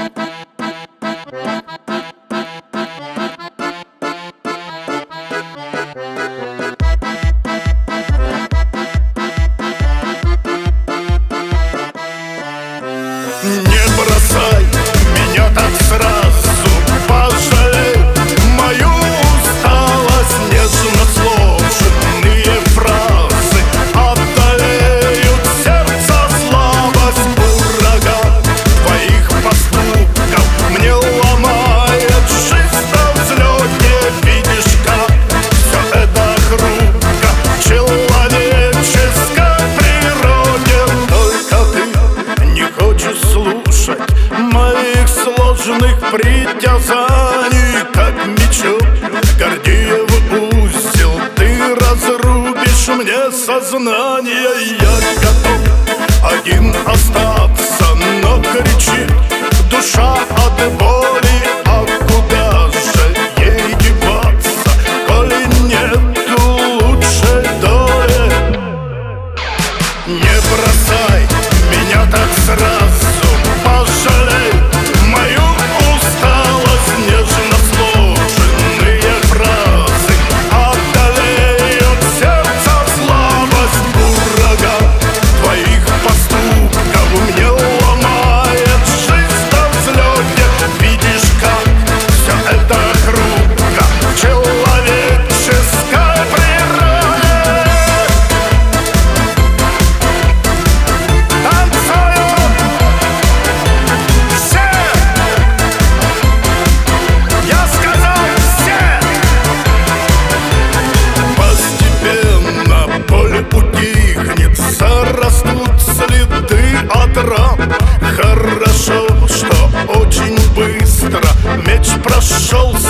Не бросай меня так сразу, пожалей мою усталость. Нежно сложенные фразы одолеют сердце слабость. Ураган твоих поступков мне ломает жизнь на взлете. Видишь, как все это хрупко в человеческой природе. Только ты не хочешь слушать моих сложных притязаний. Как мечом Гордиев узел ты разрубишь мне сознание. Я готов один остаться, но кричит душа от боли. А куда же ей деваться, коли нету лучшей доли? Не бросай меня так сразу, пожалей мою усталость. Нежно сложенные фразы одолеют сердце слабость. Ураган твоих поступков мне ломает жизнь на взлете. Видишь, как все это хрупко в человеческой природе. Утихнет, зарастут следы от ран. Хорошо, что очень быстро меч прошел